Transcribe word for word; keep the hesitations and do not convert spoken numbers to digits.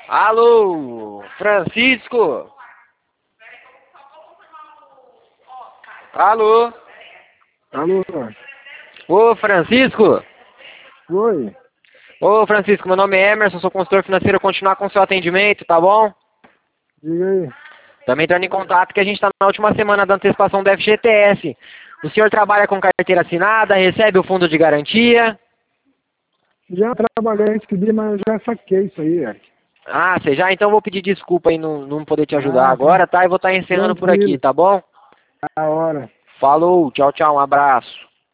Alô, Francisco? Alô? Alô? Ô, Francisco? Oi? Ô, Francisco, meu nome é Emerson, sou consultor financeiro, continuar com o seu atendimento, tá bom? Diga aí. Também entrando em contato que a gente está na última semana da antecipação do F G T S. O senhor trabalha com carteira assinada, recebe o fundo de garantia? Já trabalhei esse dia, mas eu já saquei isso aí, Eric. Ah, você já? Então eu vou pedir desculpa aí não, não poder te ajudar Ah, tran- agora, tá? E vou estar encerrando por aqui, tranquilo. tá bom? A hora. Falou, tchau, tchau, um abraço.